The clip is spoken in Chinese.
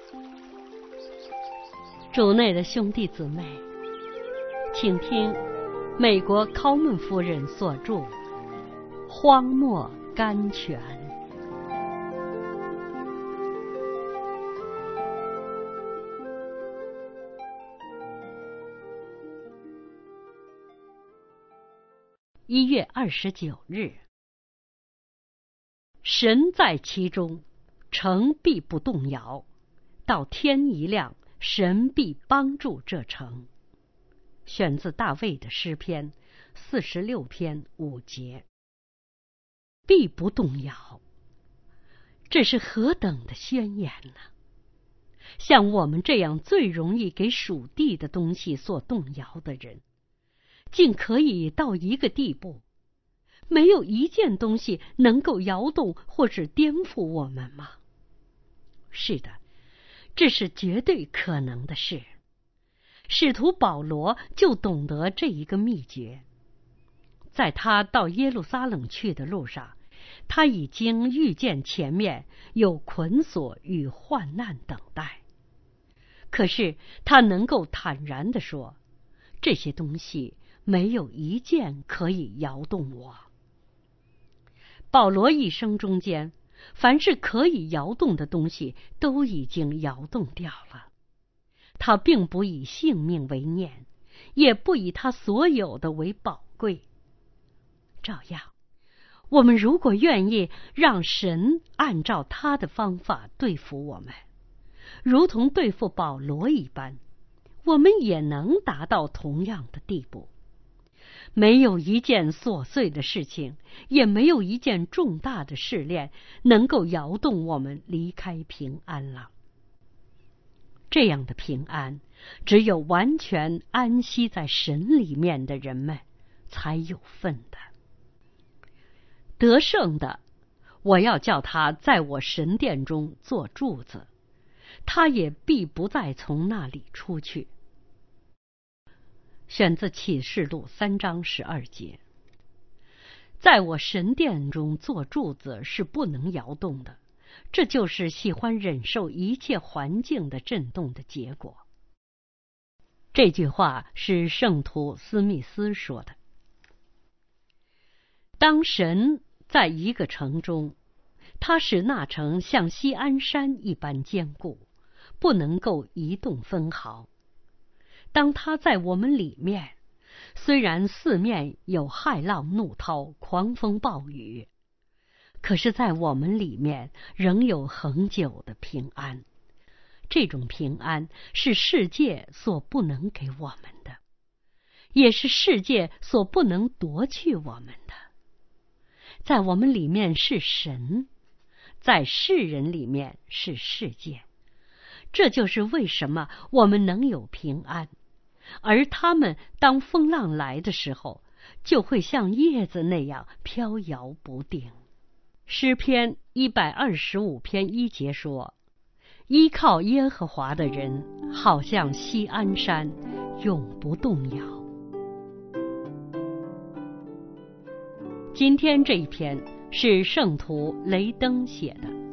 主内的兄弟姊妹，请听美国考门夫人所著《荒漠甘泉》。1月29日，神在其中，城必不动摇。到天一亮，神必帮助这城。选自大卫的诗篇46篇5节。必不动摇，这是何等的宣言呢？像我们这样最容易给属地的东西所动摇的人，竟可以到一个地步，没有一件东西能够摇动或是颠覆我们吗？是的，这是绝对可能的事。使徒保罗就懂得这一个秘诀。在他到耶路撒冷去的路上，他已经预见前面有捆锁与患难等待。可是他能够坦然地说，这些东西没有一件可以摇动我。保罗一生中间，凡是可以摇动的东西都已经摇动掉了。他并不以性命为念，也不以他所有的为宝贵。照样，我们如果愿意让神按照他的方法对付我们，如同对付保罗一般，我们也能达到同样的地步。没有一件琐碎的事情，也没有一件重大的试炼能够摇动我们离开平安了。这样的平安，只有完全安息在神里面的人们才有份的。得胜的，我要叫他在我神殿中做柱子，他也必不再从那里出去。选自启示录3章12节。在我神殿中做柱子是不能摇动的，这就是喜欢忍受一切环境的震动的结果。这句话是圣徒斯密斯说的。当神在一个城中，他使那城像锡安山一般坚固，不能够移动分毫。当他在我们里面，虽然四面有骇浪怒涛、狂风暴雨，可是在我们里面仍有恒久的平安。这种平安是世界所不能给我们的，也是世界所不能夺去我们的。在我们里面是神，在世人里面是世界。这就是为什么我们能有平安，而他们当风浪来的时候，就会像叶子那样飘摇不定。诗篇125篇1节说，依靠耶和华的人，好像锡安山，永不动摇。今天这一篇是圣徒雷登写的。